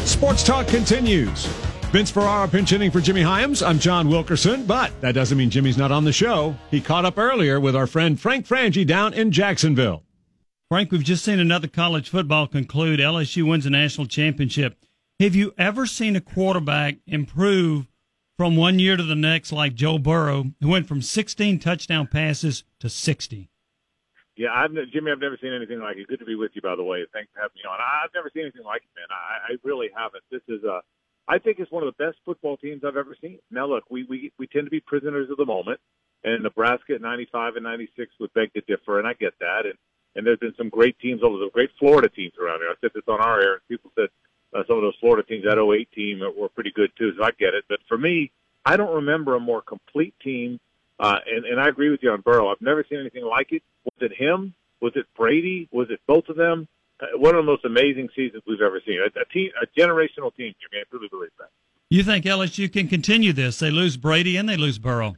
Sports Talk continues. Vince Ferrara pinch hitting for Jimmy Hyams. I'm John Wilkerson, but that doesn't mean Jimmy's not on the show. He caught up earlier with our friend Frank Frangie down in Jacksonville. Frank, we've just seen another college football conclude. LSU wins a national championship. Have you ever seen a quarterback improve from one year to the next like Joe Burrow, who went from 16 touchdown passes to 60? Yeah, Jimmy, I've never seen anything like it. Good to be with you, by the way. Thanks for having me on. I've never seen anything like it, man. I really haven't. This is I think it's one of the best football teams I've ever seen. Now, look, we tend to be prisoners of the moment, and Nebraska at 95 and 96 would beg to differ, and I get that. And there's been some great teams, all the great Florida teams around here. I said this on our air, and people said some of those Florida teams, that 08 team, were pretty good too, so I get it. But for me, I don't remember a more complete team, and I agree with you on Burrow. I've never seen anything like it. Was it him? Was it Brady? Was it both of them? One of the most amazing seasons we've ever seen. A generational team, Jimmy. I truly believe that. You think LSU can continue this? They lose Brady and they lose Burrow.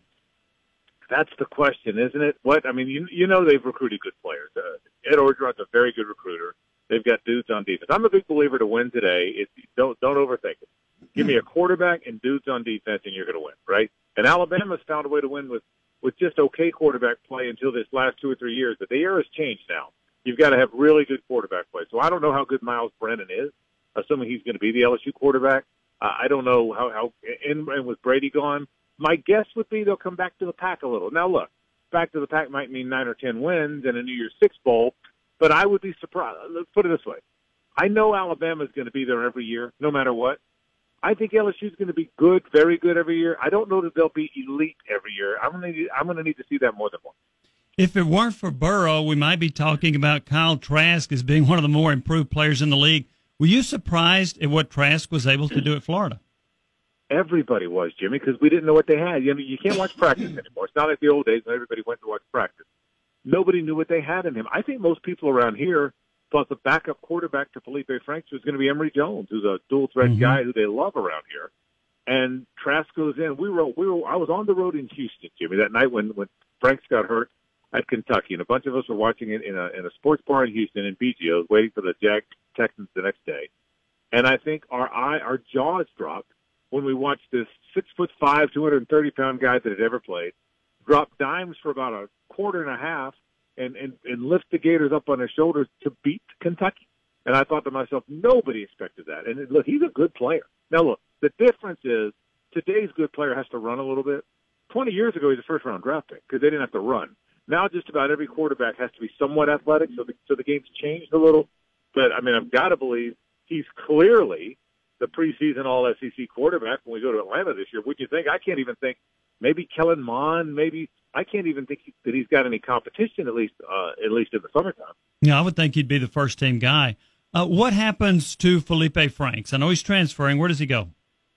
That's the question, isn't it? I mean, you know they've recruited good players. Ed Orgeron's a very good recruiter. They've got dudes on defense. I'm a big believer to win today. Don't overthink it. Give me a quarterback and dudes on defense, and you're going to win, right? And Alabama's found a way to win with just okay quarterback play until this last 2 or 3 years. But the era's changed now. You've got to have really good quarterback play. So I don't know how good Miles Brennan is, assuming he's going to be the LSU quarterback. I don't know how and with Brady gone, my guess would be they'll come back to the pack a little. Now, look, back to the pack might mean 9 or 10 wins and a New Year's Six bowl, but I would be surprised. Let's put it this way. I know Alabama's going to be there every year, no matter what. I think LSU's going to be good, very good every year. I don't know that they'll be elite every year. I'm going to need to see that more than once. If it weren't for Burrow, we might be talking about Kyle Trask as being one of the more improved players in the league. Were you surprised at what Trask was able to do at Florida? Everybody was, Jimmy, because we didn't know what they had. You can't watch practice anymore. It's not like the old days when everybody went to watch practice. Nobody knew what they had in him. I think most people around here thought the backup quarterback to Felipe Franks was going to be Emory Jones, who's a dual-threat guy who they love around here. And Trask goes in. I was on the road in Houston, Jimmy, that night when Franks got hurt at Kentucky, and a bunch of us were watching it in a sports bar in Houston in BGO, waiting for the Jags Texans the next day. And I think our jaws dropped when we watched this 6'5", 230-pound guy that had ever played drop dimes for about a quarter and a half and lift the Gators up on his shoulders to beat Kentucky. And I thought to myself, nobody expected that. And look, he's a good player. Now look, the difference is today's good player has to run a little bit. 20 years ago, he's a first-round draft pick because they didn't have to run. Now just about every quarterback has to be somewhat athletic, so the game's changed a little. But, I mean, I've got to believe he's clearly the preseason All-SEC quarterback when we go to Atlanta this year. What do you think? I can't even think. Maybe Kellen Mond, maybe. I can't even think that he's got any competition, at least in the summertime. Yeah, I would think he'd be the first-team guy. What happens to Felipe Franks? I know he's transferring. Where does he go?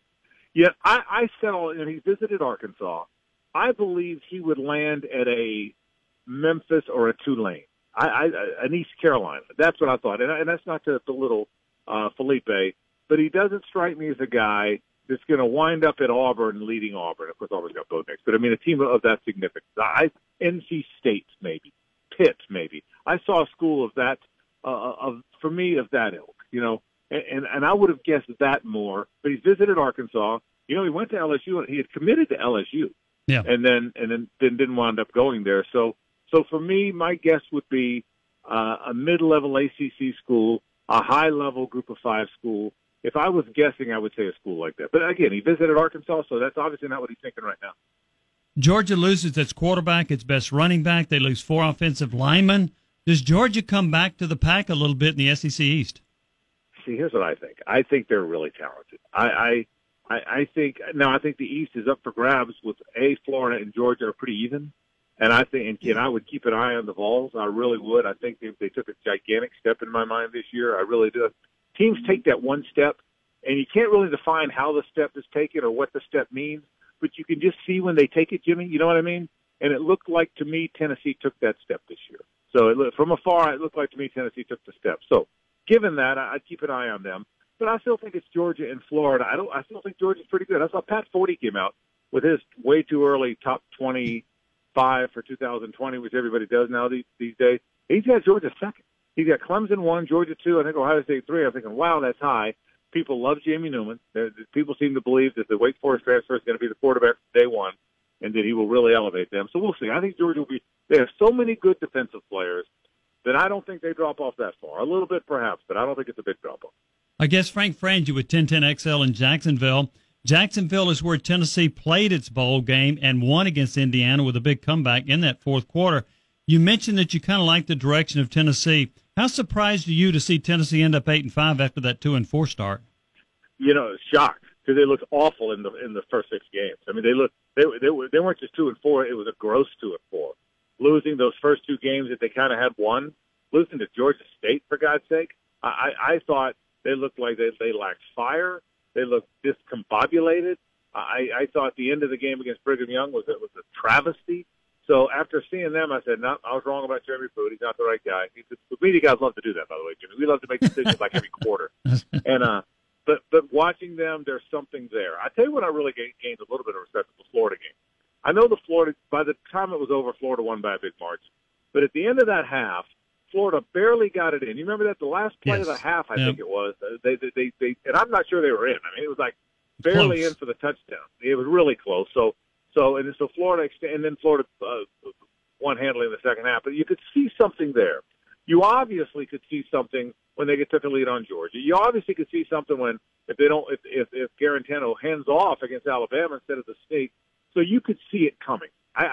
Yeah, I said, and he visited Arkansas. I believe he would land at a Memphis or a Tulane, an East Carolina. That's what I thought. And that's not to belittle Felipe, but he doesn't strike me as a guy that's going to wind up at Auburn leading Auburn. Of course, Auburn's got Bo Nix, but I mean a team of that significance. NC State, maybe. Pitt, maybe. I saw a school of that, for me, of that ilk, you know, and I would have guessed that more, but he's visited Arkansas. You know, he went to LSU, and he had committed to LSU. Yeah. And then didn't wind up going there. So for me, my guess would be a mid-level ACC school, a high-level Group of Five school. If I was guessing, I would say a school like that. But again, he visited Arkansas, so that's obviously not what he's thinking right now. Georgia loses its quarterback, its best running back. They lose 4 offensive linemen. Does Georgia come back to the pack a little bit in the SEC East? See, here's what I think. I think they're really talented. I think the East is up for grabs with Florida and Georgia are pretty even. And I think, and I would keep an eye on the Vols. I really would. I think they took a gigantic step in my mind this year. I really do. Teams take that one step, and you can't really define how the step is taken or what the step means, but you can just see when they take it, Jimmy. You know what I mean? And it looked like to me Tennessee took that step this year. So from afar, it looked like to me Tennessee took the step. So given that, I'd keep an eye on them. But I still think it's Georgia and Florida. I still think Georgia's pretty good. I saw Pat Forty came out with his way too early top 25 for 2020, which everybody does now these days. He's got Georgia second. He's got Clemson 1, Georgia 2, I think Ohio State 3. I'm thinking, wow, that's high. People love Jamie Newman. People seem to believe that the Wake Forest transfer is going to be the quarterback from day one, and that he will really elevate them. So we'll see. I think Georgia will be. They have so many good defensive players that I don't think they drop off that far. A little bit perhaps, but I don't think it's a big drop off. I guess Frank Frangie with 1010XL in Jacksonville. Jacksonville is where Tennessee played its bowl game and won against Indiana with a big comeback in that fourth quarter. You mentioned that you kind of like the direction of Tennessee. How surprised are you to see Tennessee end up 8-5 after that 2-4 start? Shocked, because they looked awful in the first 6 games. I mean, they weren't just 2-4; it was a gross 2-4. Losing those first 2 games that they kind of had won, losing to Georgia State for God's sake. I thought they looked like they lacked fire. They looked discombobulated. I thought the end of the game against Brigham Young was a travesty. So after seeing them, I said, no, I was wrong about Jeremy Pruitt. He's not the right guy. The media guys love to do that, by the way, Jimmy. We love to make decisions like every quarter. And but watching them, there's something there. I tell you what, I really gained a little bit of respect for the Florida game. I know by the time it was over, Florida won by a big margin. But at the end of that half, Florida barely got it in. You remember that the last play of the half, I think it was. They and I'm not sure they were in. I mean, it was like barely close in for the touchdown. It was really close. So Florida, and then Florida won handily in the second half. But you could see something there. You obviously could see something when they took a lead on Georgia. You obviously could see something if Garantano hands off against Alabama instead of the State. So you could see it coming.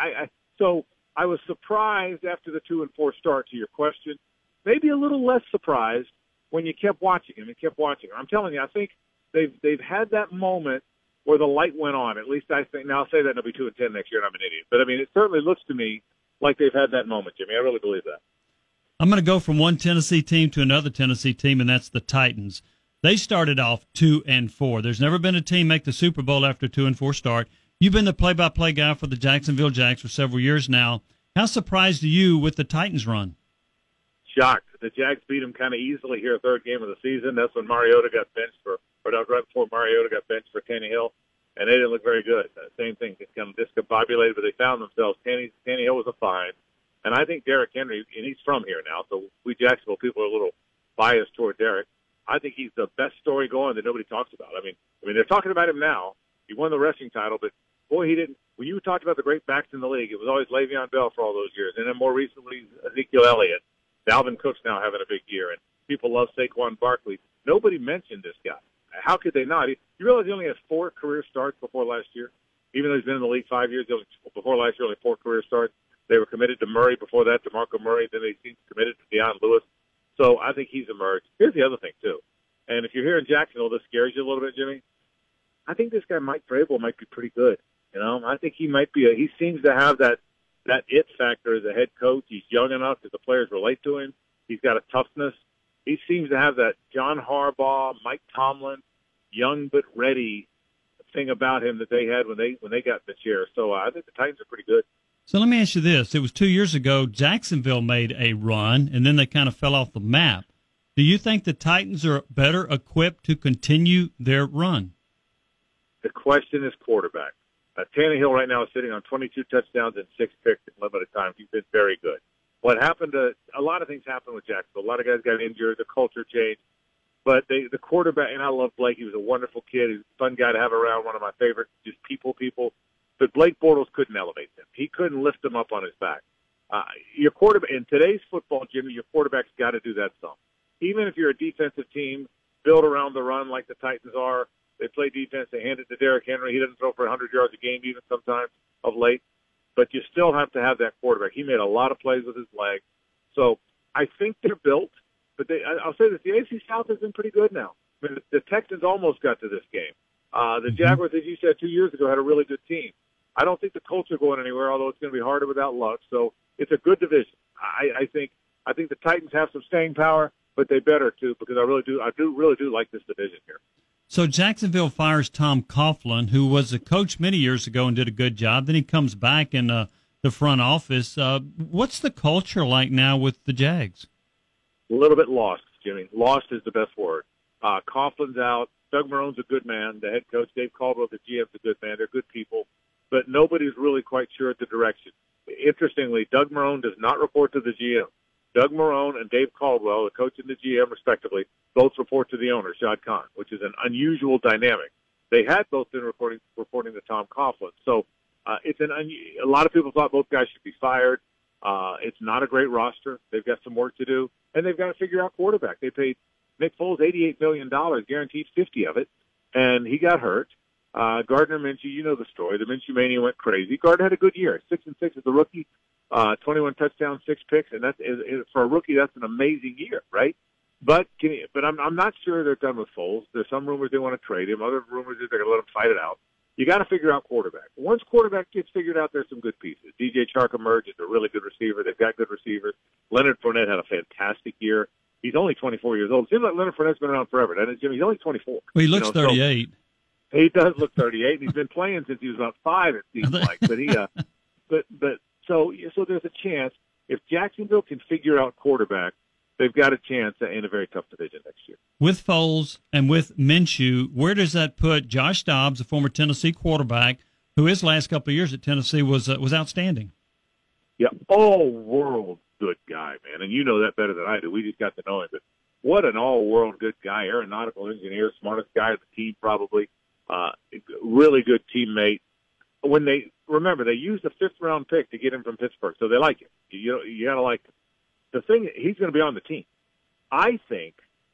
So I was surprised after the 2-4 start, to your question. Maybe a little less surprised when you kept watching him and kept watching him. I'm telling you, I think they've had that moment where the light went on. At least I think. Now I'll say that they'll be 2-10 next year, and I'm an idiot. But I mean, it certainly looks to me like they've had that moment, Jimmy. I really believe that. I'm going to go from one Tennessee team to another Tennessee team, and that's the Titans. They started off 2-4. There's never been a team make the Super Bowl after a 2-4 start. You've been the play-by-play guy for the Jacksonville Jags for several years now. How surprised are you with the Titans' run? Shocked. The Jags beat them kind of easily here, third game of the season. That's when Mariota got benched that was right before Mariota got benched for Tannehill, and they didn't look very good. Same thing, just kind of discombobulated, but they found themselves. Tannehill was a find. And I think Derrick Henry, and he's from here now, so we Jacksonville people are a little biased toward Derrick. I think he's the best story going that nobody talks about. I mean, they're talking about him now. He won the rushing title, but boy, he didn't. When you talked about the great backs in the league, it was always Le'Veon Bell for all those years, and then more recently Ezekiel Elliott. Dalvin Cook's now having a big year, and people love Saquon Barkley. Nobody mentioned this guy. How could they not? You realize he only has 4 career starts before last year, even though he's been in the league 5 years. Before last year, only 4 career starts. They were committed to Murray before that, to DeMarco Murray. Then they seemed committed to Deion Lewis. So I think he's emerged. Here's the other thing, too. And if you're here in Jacksonville, this scares you a little bit, Jimmy. I think this guy, Mike Vrabel, might be pretty good. I think he might be he seems to have that it factor as a head coach. He's young enough that the players relate to him. He's got a toughness. He seems to have that John Harbaugh, Mike Tomlin, young but ready thing about him that they had when they got in the chair. So I think the Titans are pretty good. So let me ask you this. It was 2 years ago, Jacksonville made a run, and then they kind of fell off the map. Do you think the Titans are better equipped to continue their run? The question is quarterback. Tannehill right now is sitting on 22 touchdowns and 6 picks in limited time. He's been very good. What happened a lot of things happened with Jacksonville. A lot of guys got injured. The culture changed. But the quarterback, and I love Blake. He was a wonderful kid. He was a fun guy to have around, one of my favorite, just people. But Blake Bortles couldn't elevate them. He couldn't lift them up on his back. Your quarterback in today's football, Jimmy, your quarterback's got to do that some. Even if you're a defensive team, built around the run like the Titans are, they play defense. They hand it to Derrick Henry. He doesn't throw for 100 yards a game even sometimes of late. But you still have to have that quarterback. He made a lot of plays with his leg. So I think they're built. But I'll say this, the AFC South has been pretty good now. I mean, the Texans almost got to this game. The Jaguars, as you said 2 years ago, had a really good team. I don't think the Colts are going anywhere, although it's going to be harder without Luck. So it's a good division. I think the Titans have some staying power, but they better too, because I really do like this division here. So Jacksonville fires Tom Coughlin, who was a coach many years ago and did a good job. Then he comes back in the front office. What's the culture like now with the Jags? A little bit lost, Jimmy. Lost is the best word. Coughlin's out. Doug Marone's a good man. The head coach, Dave Caldwell, the GM's a good man. They're good people. But nobody's really quite sure at the direction. Interestingly, Doug Marone does not report to the GM. Doug Marrone and Dave Caldwell, the coach and the GM, respectively, both report to the owner, Shad Khan, which is an unusual dynamic. They had both been reporting to Tom Coughlin. So a lot of people thought both guys should be fired. It's not a great roster. They've got some work to do, and they've got to figure out quarterback. They paid Nick Foles $88 million, guaranteed 50 of it, and he got hurt. Gardner Minshew, you know the story. The Minshew mania went crazy. Gardner had a good year, 6-6 as a rookie, 21 touchdowns, 6 picks, and that's for a rookie. That's an amazing year, right? But I'm not sure they're done with Foles. There's some rumors they want to trade him. Other rumors that they're going to let him fight it out. You got to figure out quarterback. Once quarterback gets figured out, there's some good pieces. DJ Chark emerges, a really good receiver. They've got good receivers. Leonard Fournette had a fantastic year. He's only 24 years old. It seems like Leonard Fournette's been around forever, doesn't it, Jimmy? He's only 24. Well, he looks 38. So he does look 38, and he's been playing since he was about 5. It seems like. But so there's a chance if Jacksonville can figure out quarterback, they've got a chance in a very tough division next year. With Foles and with Minshew, where does that put Josh Dobbs, a former Tennessee quarterback, who his last couple of years at Tennessee was outstanding? Yeah, all-world good guy, man, and you know that better than I do. We just got to know him, but what an all-world good guy, aeronautical engineer, smartest guy on the team probably, really good teammate. When they used a 5th-round pick to get him from Pittsburgh, so they like him. You got to like him. The thing, he's going to be on the team. I think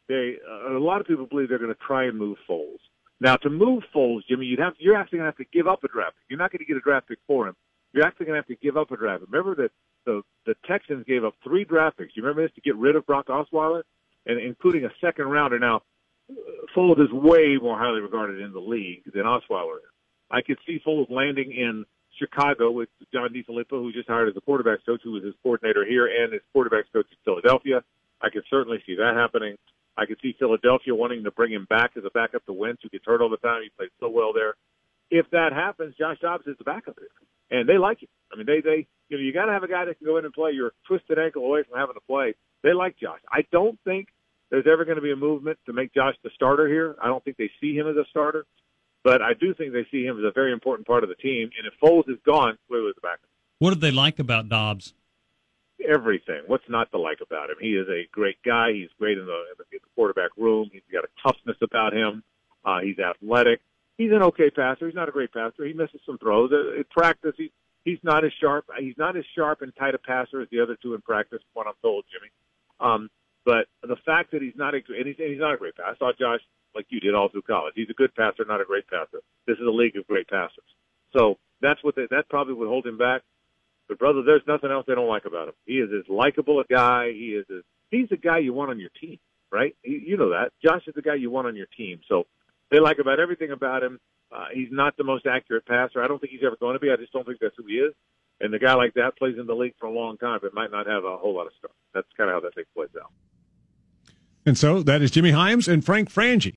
a lot of people believe they're going to try and move Foles. Now, to move Foles, Jimmy, you're actually going to have to give up a draft pick. You're not going to get a draft pick for him. You're actually going to have to give up a draft pick. Remember that the Texans gave up 3 draft picks. You remember this, to get rid of Brock Osweiler, and including a 2nd rounder. Now, Foles is way more highly regarded in the league than Osweiler is. I could see Foles landing in Chicago with John DeFilippo, who just hired as a quarterback's coach, who was his coordinator here and his quarterback's coach in Philadelphia. I could certainly see that happening. I could see Philadelphia wanting to bring him back as a backup to Wentz, who gets hurt all the time. He played so well there. If that happens, Josh Dobbs is the backup here, and they like him. I mean, you got to have a guy that can go in and play. You're a twisted ankle away from having to play. They like Josh. I don't think there's ever going to be a movement to make Josh the starter here. I don't think they see him as a starter. But I do think they see him as a very important part of the team. And if Foles is gone, clearly the backup. What did they like about Dobbs? Everything. What's not to like about him? He is a great guy. He's great in the quarterback room. He's got a toughness about him. He's athletic. He's an okay passer. He's not a great passer. He misses some throws. In practice, he's not as sharp. He's not as sharp and tight a passer as the other two in practice, what I'm told, Jimmy. But the fact that he's not a great passer. I saw Josh, like you did, all through college. He's a good passer, not a great passer. This is a league of great passers. So that probably would hold him back. But, brother, there's nothing else they don't like about him. He is as likable a guy. He's the guy you want on your team, right? You know that. Josh is the guy you want on your team. So they like about everything about him. He's not the most accurate passer. I don't think he's ever going to be. I just don't think that's who he is. And a guy like that plays in the league for a long time, but might not have a whole lot of stuff. That's kind of how that thing plays out. And so that is Jimmy Hyams and Frank Frangie.